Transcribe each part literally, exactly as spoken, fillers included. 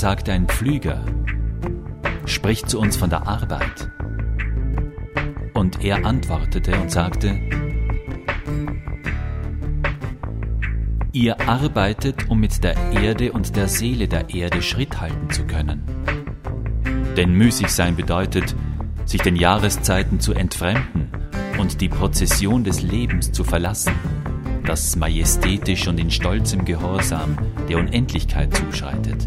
sagte ein Pflüger: Spricht zu uns von der Arbeit. Und er antwortete und sagte: Ihr arbeitet, um mit der Erde und der Seele der Erde Schritt halten zu können. Denn müßig sein bedeutet, sich den Jahreszeiten zu entfremden und die Prozession des Lebens zu verlassen, das majestätisch und in stolzem Gehorsam der Unendlichkeit zuschreitet.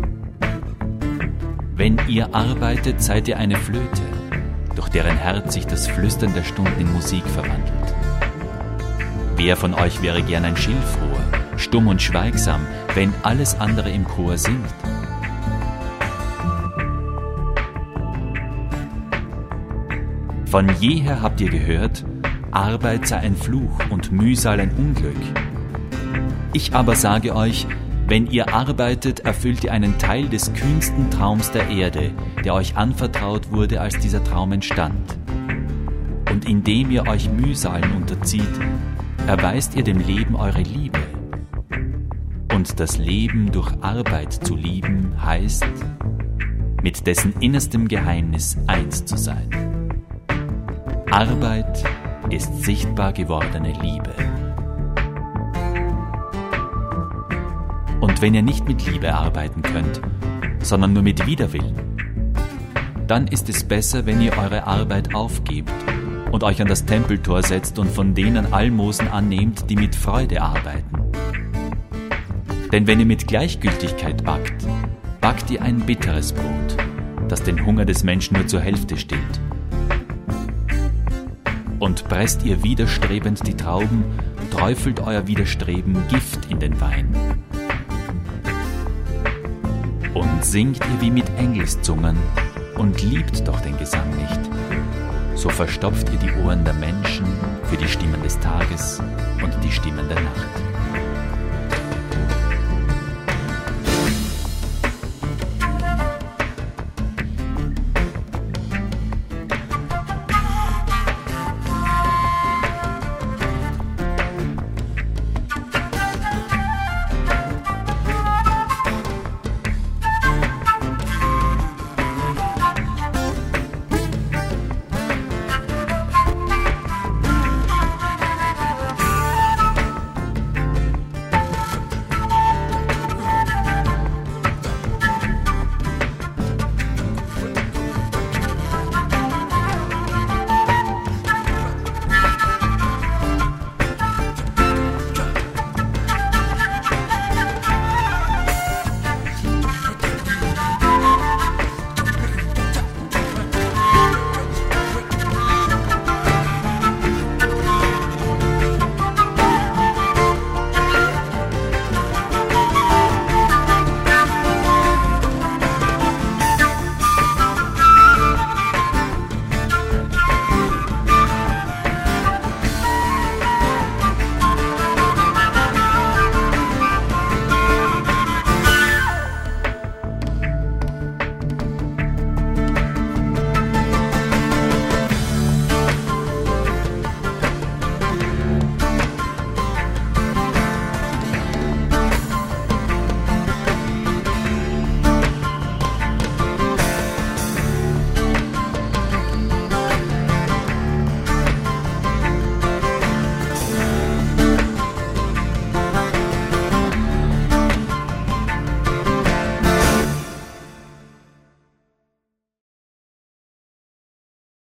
Wenn ihr arbeitet, seid ihr eine Flöte, durch deren Herz sich das Flüstern der Stunden in Musik verwandelt. Wer von euch wäre gern ein Schilfrohr, stumm und schweigsam, wenn alles andere im Chor singt? Von jeher habt ihr gehört, Arbeit sei ein Fluch und Mühsal ein Unglück. Ich aber sage euch, wenn ihr arbeitet, erfüllt ihr einen Teil des kühnsten Traums der Erde, der euch anvertraut wurde, als dieser Traum entstand. Und indem ihr euch Mühsalen unterzieht, erweist ihr dem Leben eure Liebe. Und das Leben durch Arbeit zu lieben, heißt, mit dessen innerstem Geheimnis eins zu sein. Arbeit ist sichtbar gewordene Liebe. Und wenn ihr nicht mit Liebe arbeiten könnt, sondern nur mit Widerwillen, dann ist es besser, wenn ihr eure Arbeit aufgebt und euch an das Tempeltor setzt und von denen Almosen annehmt, die mit Freude arbeiten. Denn wenn ihr mit Gleichgültigkeit backt, backt ihr ein bitteres Brot, das den Hunger des Menschen nur zur Hälfte stillt. Und presst ihr widerstrebend die Trauben, träufelt euer Widerstreben Gift in den Wein. Und singt ihr wie mit Engelszungen und liebt doch den Gesang nicht, so verstopft ihr die Ohren der Menschen für die Stimmen des Tages und die Stimmen der Nacht.